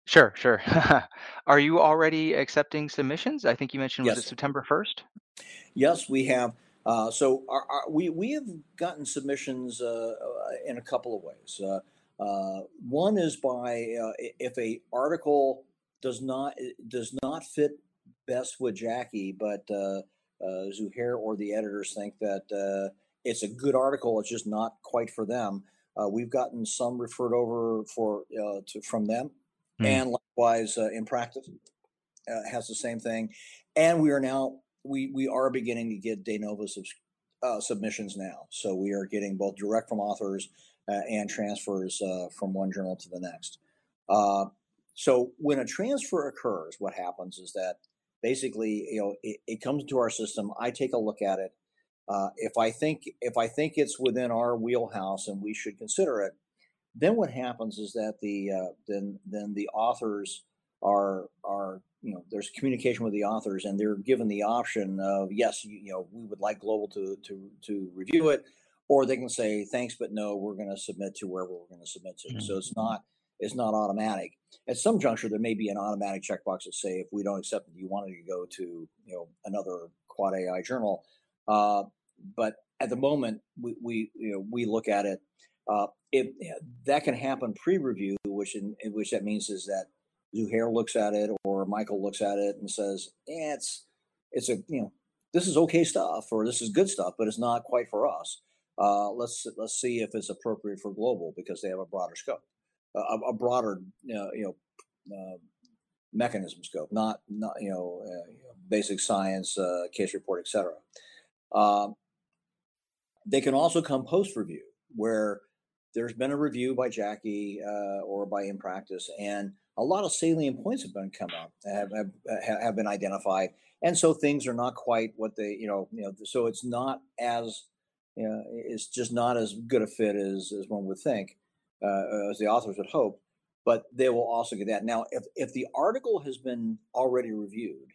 Sure, sure. Are you already accepting submissions? I think you mentioned, was it Yes. September first? Yes, we have. Uh, so our, our, we we have gotten submissions uh, uh, in a couple of ways. Uh, uh, one is by uh, i- if a article does not does not fit best with Jackie, but uh, uh, Zuhair or the editors think that uh, it's a good article, it's just not quite for them. Uh, we've gotten some referred over for uh, to, from them, Mm. and likewise uh, in practice uh, has the same thing, and we are now we we are beginning to get de novo subs, uh, submissions now. So we are getting both direct from authors uh, and transfers uh, from one journal to the next. Uh, so when a transfer occurs, what happens is that basically, you know, it, it comes into our system. I take a look at it. Uh, if I think if I think it's within our wheelhouse and we should consider it, then what happens is that the uh, then then the authors are are you know there's communication with the authors and they're given the option of yes you, you know we would like Global to to to review it, or they can say thanks but no, we're going to submit to wherever we're going to submit to. So Mm. it's not it's not automatic. At some juncture there may be an automatic checkbox that say if we don't accept it, you want it to go to you know another quad A I journal. uh, but at the moment we, we you know we look at it. uh, it That can happen pre-review, which in, in which that means is that Zuhair looks at it or Michael looks at it and says, "Yeah, it's it's a you know this is okay stuff or this is good stuff, but it's not quite for us. Uh, let's let's see if it's appropriate for Global because they have a broader scope, a, a broader you know, you know uh, mechanism scope, not not you know, uh, basic science, uh, case report, et cetera" Uh, they can also come post review, where there's been a review by Jackie uh, or by In Practice, and a lot of salient points have been come up, have, have have been identified, and so things are not quite what they, you know, you know, so it's not as, you know, it's just not as good a fit as as one would think, uh, as the authors would hope. But they will also get that. Now, if if the article has been already reviewed,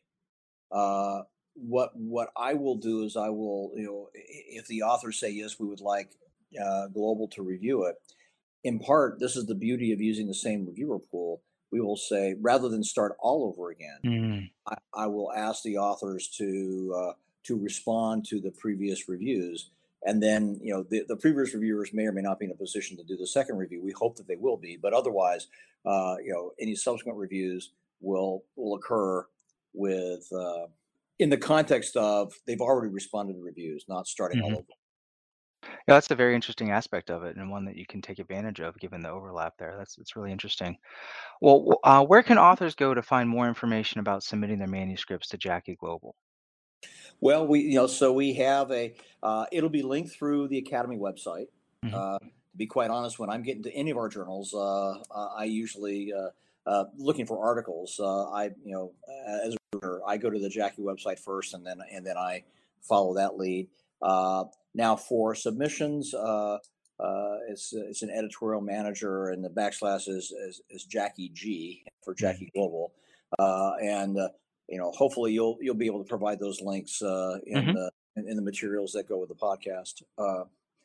uh, what what I will do is I will, you know, if the authors say yes, we would like uh, Global to review it. In part, this is the beauty of using the same reviewer pool. We will say rather than start all over again, Mm. I, I will ask the authors to uh, to respond to the previous reviews, and then you know the, the previous reviewers may or may not be in a position to do the second review. We hope that they will be, but otherwise, uh, you know, any subsequent reviews will will occur with uh, in the context of they've already responded to reviews, not starting all Mhm. over. Yeah, that's a very interesting aspect of it, and one that you can take advantage of given the overlap there. That's it's really interesting. Well, w- uh, where can authors go to find more information about submitting their manuscripts to Jackie Global? Well, we you know so we have a uh, it'll be linked through the Academy website. Hmm. Uh, to be quite honest, when I'm getting to any of our journals, uh, uh, I usually uh, uh, looking for articles. Uh, I you know as a reader, I go to the Jackie website first, and then and then I follow that lead. Uh, Now for submissions, uh, uh, it's it's an editorial manager, and the backslash is is, is Jackie G for Hmm. Jackie Global, uh, and uh, you know, hopefully you'll you'll be able to provide those links uh, in Hmm. the in, in the materials that go with the podcast. Uh,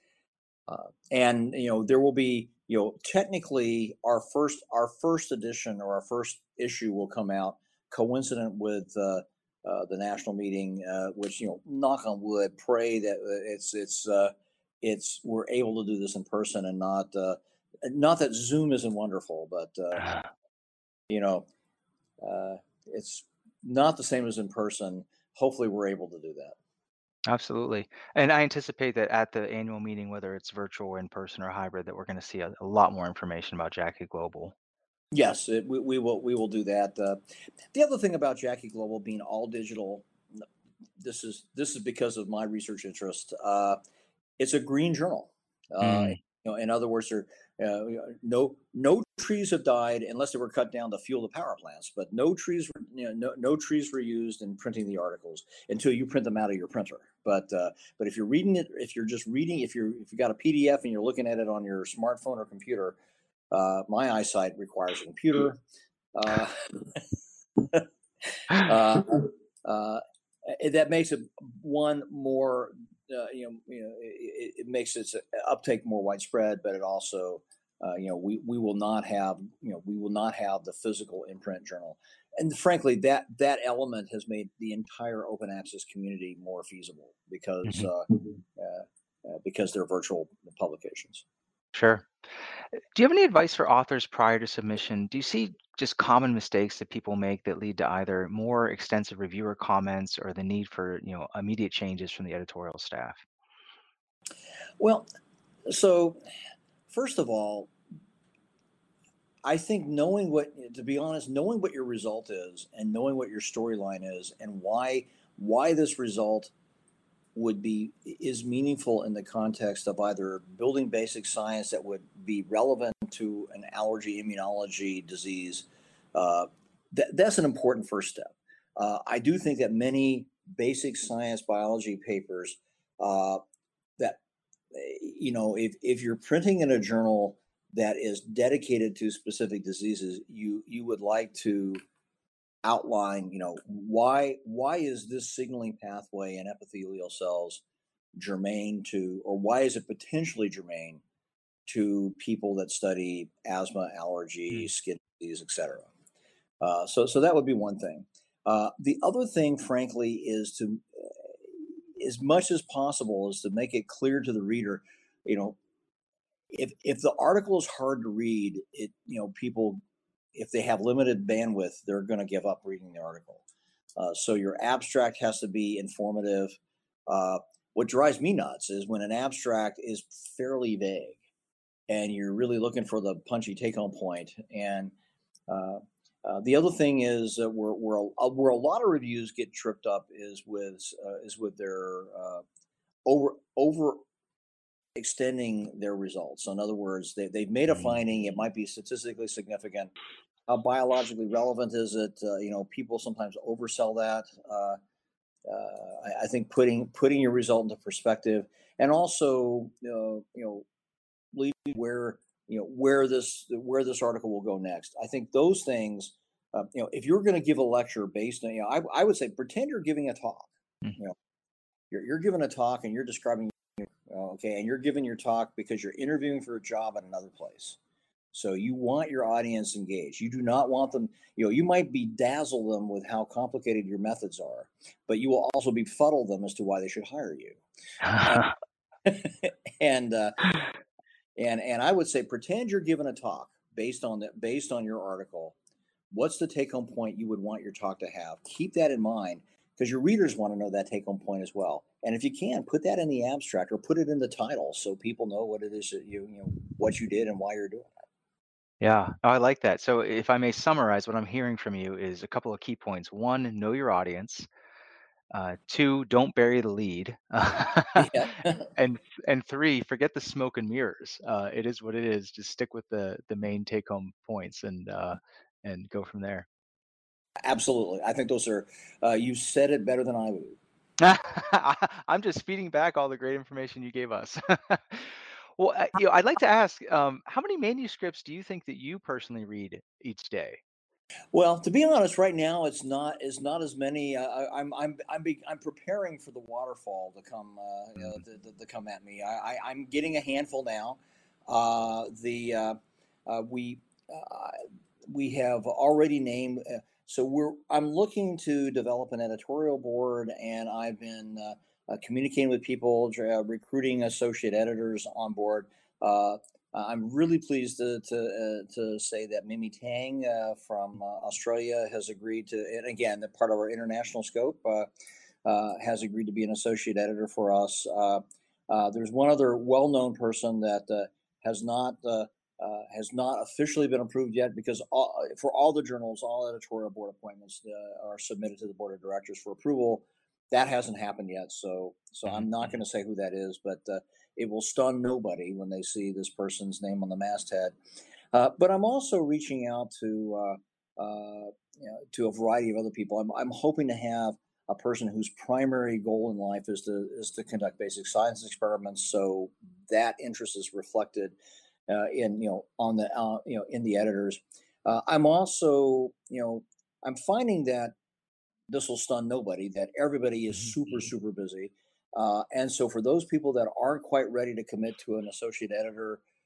uh, and you know, there will be you know, technically our first our first edition or our first issue will come out coincident with uh, uh, the national meeting, uh, which you know, knock on wood, pray that uh, it's it's uh, it's we're able to do this in person and not uh, not that Zoom isn't wonderful, but uh, you know uh, it's not the same as in person. Hopefully, we're able to do that. Absolutely. And I anticipate that at the annual meeting, whether it's virtual or in person or hybrid, that we're going to see a, a lot more information about Jackie Global. Yes, it, we, we will. We will do that. Uh, the other thing about Jackie Global being all digital, this is this is because of my research interest. Uh, it's a green journal. Uh, Mm. you know, in other words, there uh, no no trees have died unless they were cut down to fuel the power plants. But no trees, were, you know, no, no trees were used in printing the articles until you print them out of your printer. But uh, but if you're reading it, if you're just reading, if you're if you got a P D F and you're looking at it on your smartphone or computer, uh, my eyesight requires a computer. Uh, uh, uh, that makes it one more, uh, you know, you know, it, it makes its uptake more widespread, but it also Uh, you know, we we will not have you know we will not have the physical imprint journal, and frankly, that that element has made the entire open access community more feasible because Hmm. uh, uh, uh, because they're virtual publications. Sure. Do you have any advice for authors prior to submission? Do you see just common mistakes that people make that lead to either more extensive reviewer comments or the need for, you know, immediate changes from the editorial staff? Well, so first of all, I think knowing what, to be honest, knowing what your result is and knowing what your storyline is and why why this result would be is meaningful in the context of either building basic science that would be relevant to an allergy immunology disease. Uh, that, that's an important first step. Uh, I do think that many basic science biology papers uh, that you know if, if you're printing in a journal that is dedicated to specific diseases, you you would like to outline, you know, why why is this signaling pathway in epithelial cells germane to, or why is it potentially germane to people that study asthma, allergy, Mm. skin disease, et cetera. Uh, so, so that would be one thing. Uh, the other thing, frankly, is to, uh, as much as possible, is to make it clear to the reader, you know, if if the article is hard to read, it you know people, if they have limited bandwidth, they're going to give up reading the article. Uh, so your abstract has to be informative. Uh, what drives me nuts is when an abstract is fairly vague and you're really looking for the punchy take-home point. And uh, uh, the other thing is uh, where, where, a, where a lot of reviews get tripped up is with uh, is with their uh, over over extending their results. So in other words, they, they've made a Mm. finding. It might be statistically significant. How biologically relevant is it? Uh, you know, people sometimes oversell that. Uh, uh, I, I think putting putting your result into perspective, and also you know, you know leave where you know where this where this article will go next. I think those things. Uh, you know, if you're going to give a lecture based on, you know, I, I would say pretend you're giving a talk. Mm. You know, you're you're giving a talk and you're describing. Okay, and you're giving your talk because you're interviewing for a job at another place. So you want your audience engaged. You do not want them, you know, you might bedazzle them with how complicated your methods are, but you will also befuddle them as to why they should hire you. And and uh, and and I would say pretend you're giving a talk based on that based on your article. What's the take home point you would want your talk to have? Keep that in mind because your readers want to know that take home point as well. And if you can, put that in the abstract or put it in the title so people know what it is that you you know what you did and why you're doing it. Yeah, oh, I like that. So if I may summarize, what I'm hearing from you is a couple of key points. One, know your audience. Uh, two, don't bury the lead. Yeah, and and three, forget the smoke and mirrors. Uh, it is what it is. Just stick with the the main take home points and uh, and go from there. absolutely. I think those are uh, you said it better than I would. I'm just feeding back all the great information you gave us. Well, uh, you know, I'd like to ask, um, how many manuscripts do you think that you personally read each day? Well, to be honest, right now it's not it's not as many. Uh, I, I'm I'm I'm be, I'm preparing for the waterfall to come uh, you know, Mm. to, to, to come at me. I, I I'm getting a handful now. Uh, the uh, uh, we uh, we have already named. Uh, so we're I'm looking to develop an editorial board, and I've been uh, uh, communicating with people, uh, recruiting associate editors on board. Uh, uh, I'm really pleased to to, uh, to say that Mimi Tang uh, from uh, Australia has agreed to, and again, that part of our international scope, uh, uh, has agreed to be an associate editor for us. Uh, uh, there's one other well-known person that uh, has not uh, uh, has not officially been approved yet because all, for all the journals, all editorial board appointments uh, are submitted to the board of directors for approval. That hasn't happened yet, so so Mhm, I'm not going mhm. to say who that is, but uh, it will stun nobody when they see this person's name on the masthead. Uh, but I'm also reaching out to uh, uh, you know, to a variety of other people. I'm, I'm hoping to have a person whose primary goal in life is to is to conduct basic science experiments. So that interest is reflected uh, in you know on the uh, you know in the editors. Uh, I'm also you know I'm finding that this will stun nobody, that everybody is Mhm, super, mhm. super busy. Uh, and so for those people that aren't quite ready to commit to an associate editor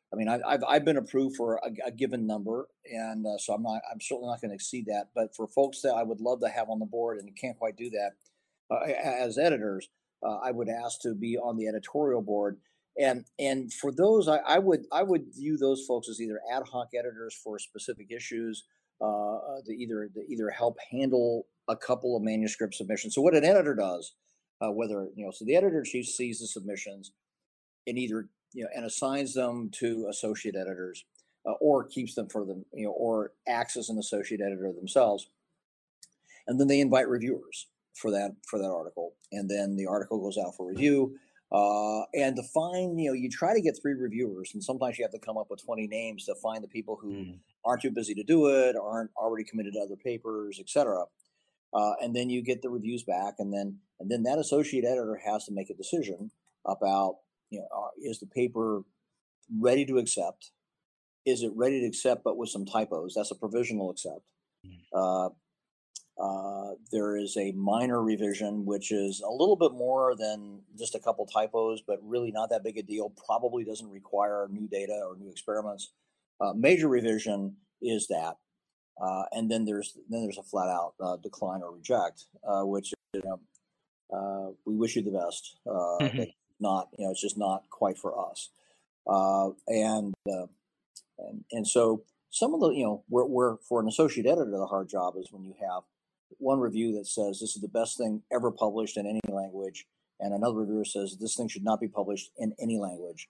I mean, I, I've I've been approved for a, a given number, and uh, so I'm not I'm certainly not going to exceed that. But for folks that I would love to have on the board and can't quite do that uh, as editors, uh, I would ask to be on the editorial board. And and for those, I, I would I would view those folks as either ad hoc editors for specific issues, uh, uh, to either to either help handle a couple of manuscript submissions. So what an editor does, uh, whether you know, so the editor chief sees the submissions and either you know and assigns them to associate editors, uh, or keeps them for them, you know, or acts as an associate editor themselves, and then they invite reviewers for that for that article, and then the article goes out for review. Uh, and to find, you know, you try to get three reviewers, and sometimes you have to come up with twenty names to find the people who Mm. aren't too busy to do it, aren't already committed to other papers, et cetera. Uh, and then you get the reviews back, and then and then that associate editor has to make a decision about, you know, uh, is the paper ready to accept? Is it ready to accept but with some typos? That's a provisional accept. Mm. Uh, uh, there is a minor revision, which is a little bit more than just a couple typos, but really not that big a deal. Probably doesn't require new data or new experiments. Uh, major revision is that, uh, and then there's then there's a flat out uh, decline or reject, uh, which, you know, uh, we wish you the best, uh, but not, you know, it's just not quite for us. Uh, and, uh, and and so some of the, you know, we're, we're for an associate editor, the hard job is when you have one review that says this is the best thing ever published in any language, and another reviewer says this thing should not be published in any language.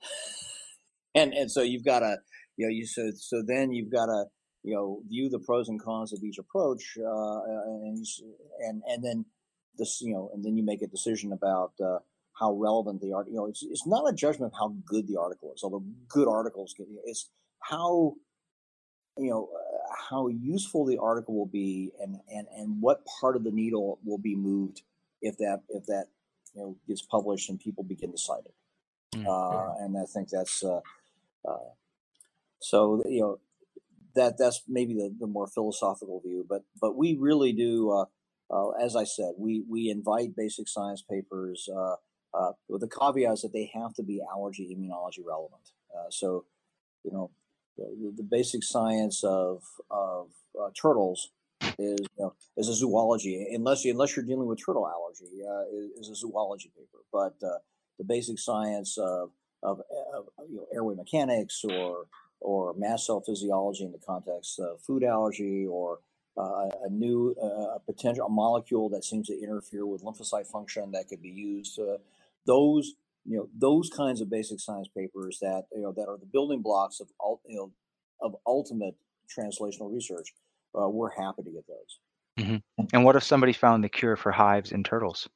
and and so you've got to, you know, you so so then you've got to, you know, view the pros and cons of each approach, uh, and you, and and then this, you know, and then you make a decision about uh, how relevant the art. You know, it's it's not a judgment of how good the article is, although good articles get, it's how, you know, uh, how useful the article will be, and and and what part of the needle will be moved if that if that you know gets published and people begin to cite it. Mm. Uh, and I think that's uh, uh, so, you know, that that's maybe the, the more philosophical view, but but we really do, uh, uh, as I said, we we invite basic science papers, uh, uh, with the caveats that they have to be allergy immunology relevant. Uh, so, you know, the, the basic science of of uh, turtles is, you know, is a zoology, unless you, unless you're dealing with turtle allergy, uh, is, is a zoology paper. But uh, the basic science of of, of you know, airway mechanics, or or mast cell physiology in the context of food allergy, or uh, a new uh, a potential a molecule that seems to interfere with lymphocyte function that could be used. Uh, those you know those kinds of basic science papers that, you know, that are the building blocks of ul- you know of ultimate translational research. Uh, we're happy to get those. Hmm. And what if somebody found the cure for hives in turtles?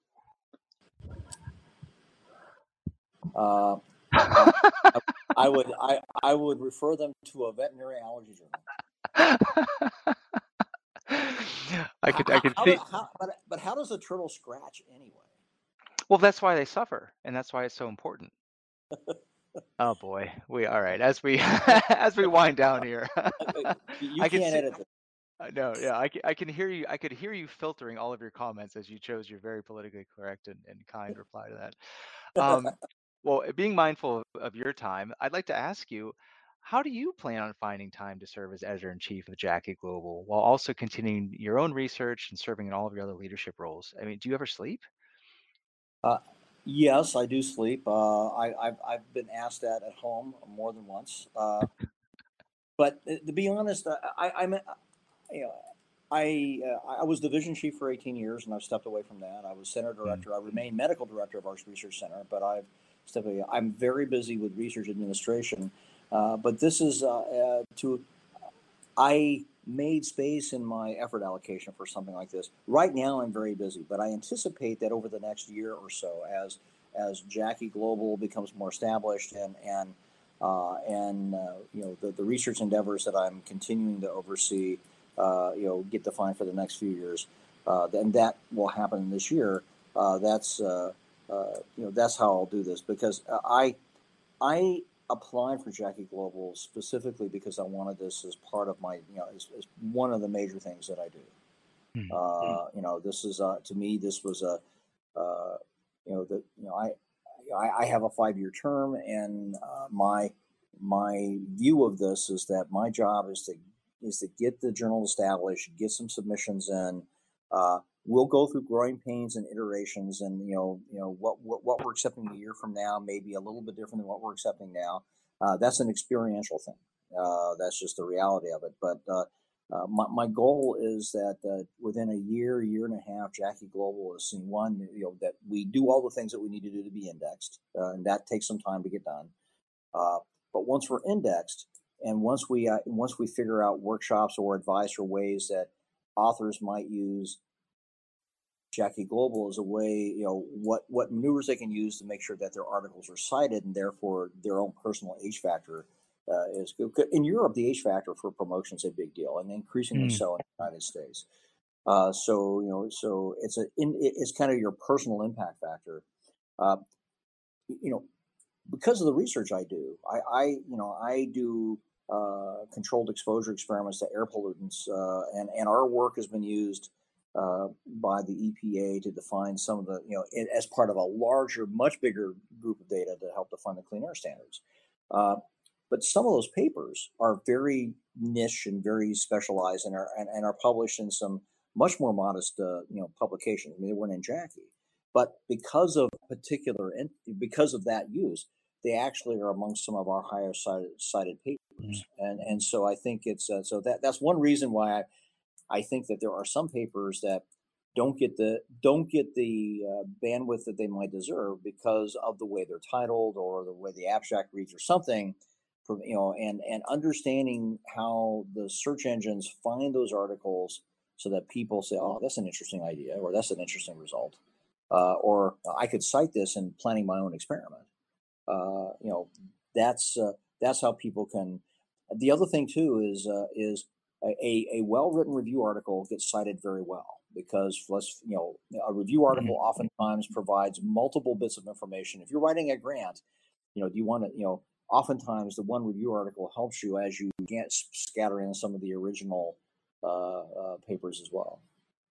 Uh, I, I would I, I would refer them to a veterinary allergy journal. I How, could I how, could how, do, see. how but, but how does a turtle scratch anyway? Well, that's why they suffer, and that's why it's so important. Oh boy, we all right. As we as we wind down here, Uh, uh, you I can can't see. edit this. I know, yeah, I can, I can hear you. I could hear you filtering all of your comments as you chose your very politically correct and, and kind reply to that. Um, well, being mindful of, of your time, I'd like to ask you, how do you plan on finding time to serve as editor in chief of Jackie Global while also continuing your own research and serving in all of your other leadership roles? I mean, do you ever sleep? Uh, yes, I do sleep. Uh, I, I've, I've been asked that at home more than once. Uh, but uh, to be honest, uh, I, I'm, uh, you know, I uh, I was division chief for eighteen years, and I've stepped away from that. I was center Mm. director. I remain medical director of our research center, but I've stepped away. I'm very busy with research administration, uh, but this is uh, uh, to I made space in my effort allocation for something like this. Right now, I'm very busy, but I anticipate that over the next year or so, as as Jackie Global becomes more established, and and uh, and uh, you know, the, the research endeavors that I'm continuing to oversee, uh, you know, get defined for the next few years, uh, then that will happen this year. Uh, that's uh, uh, you know, that's how I'll do this, because uh, I I applied for Jackie Global specifically because I wanted this as part of my, you know, as, as one of the major things that I do. Mm. Uh, you know, this is uh, to me, this was a, uh, you know, that you know, I, I, I have a five-year term, and uh, my my view of this is that my job is to is to get the journal established, get some submissions in. Uh, we'll go through growing pains and iterations, and you know, you know what what, what we're accepting a year from now may be a little bit different than what we're accepting now. Uh, that's an experiential thing. Uh, that's just the reality of it. But uh, uh, my my goal is that uh, within a year, year and a half, Jackie Global has seen one, you know, that we do all the things that we need to do to be indexed, uh, and that takes some time to get done. Uh, but once we're indexed, and once we uh, once we figure out workshops or advice or ways that authors might use Jackie Global as a way, you know, what what maneuvers they can use to make sure that their articles are cited, and therefore their own personal H factor uh, is good. In Europe, the H factor for promotion is a big deal, and increasingly Mm. so in the United States. Uh, so you know, so it's a in, it's kind of your personal impact factor. Uh, you know, because of the research I do, I, I you know I do uh, controlled exposure experiments to air pollutants, uh, and and our work has been used uh, by the E P A to define some of the you know it, as part of a larger, much bigger group of data to help define the clean air standards. Uh, but some of those papers are very niche and very specialized, and are and, and are published in some much more modest uh, you know publications. I mean, they weren't in Jackie, but because of particular and because of that use, they actually are amongst some of our higher cited, cited papers. Mm. And and so I think it's uh, so that that's one reason why I, I think that there are some papers that don't get the don't get the uh, bandwidth that they might deserve because of the way they're titled or the way the abstract reads or something. From, you know, and and understanding how the search engines find those articles so that people say, oh, that's an interesting idea, or that's an interesting result, uh, or I could cite this in planning my own experiment. Uh, you know, that's uh, that's how people can. The other thing too is uh, is a, a well written review article gets cited very well because let's you know a review article Mm. oftentimes provides multiple bits of information. If you're writing a grant, you know, do you want to you know oftentimes the one review article helps you as you get scatter in some of the original uh, uh, papers as well.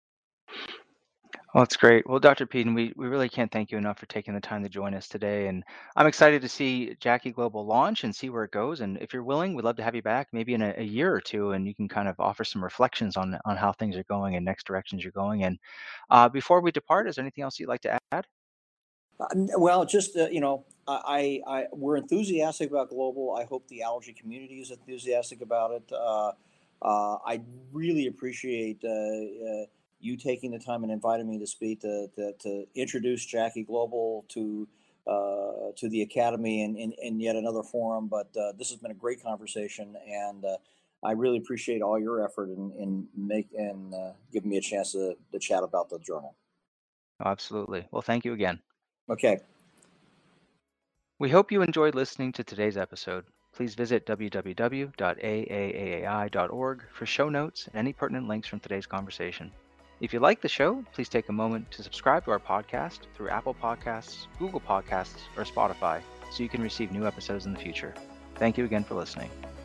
Well, that's great. Well, Doctor Peden, we, we really can't thank you enough for taking the time to join us today. And I'm excited to see Jackie Global launch and see where it goes. And if you're willing, we'd love to have you back maybe in a, a year or two, and you can kind of offer some reflections on on how things are going and next directions you're going in. Uh, before we depart, is there anything else you'd like to add? Uh, well, just uh, you know, I, I, we're enthusiastic about global. I hope the allergy community is enthusiastic about it. Uh, uh, I really appreciate uh, uh, you taking the time and inviting me to speak to to, to introduce Jackie Global to uh, to the Academy in, in, in yet another forum. But uh, this has been a great conversation, and uh, I really appreciate all your effort in, in make and uh, giving me a chance to, to chat about the journal. Absolutely. Well, thank you again. Okay. We hope you enjoyed listening to today's episode. Please visit w w w dot a a a i dot org for show notes and any pertinent links from today's conversation. If you like the show, please take a moment to subscribe to our podcast through Apple Podcasts, Google Podcasts, or Spotify so you can receive new episodes in the future. Thank you again for listening.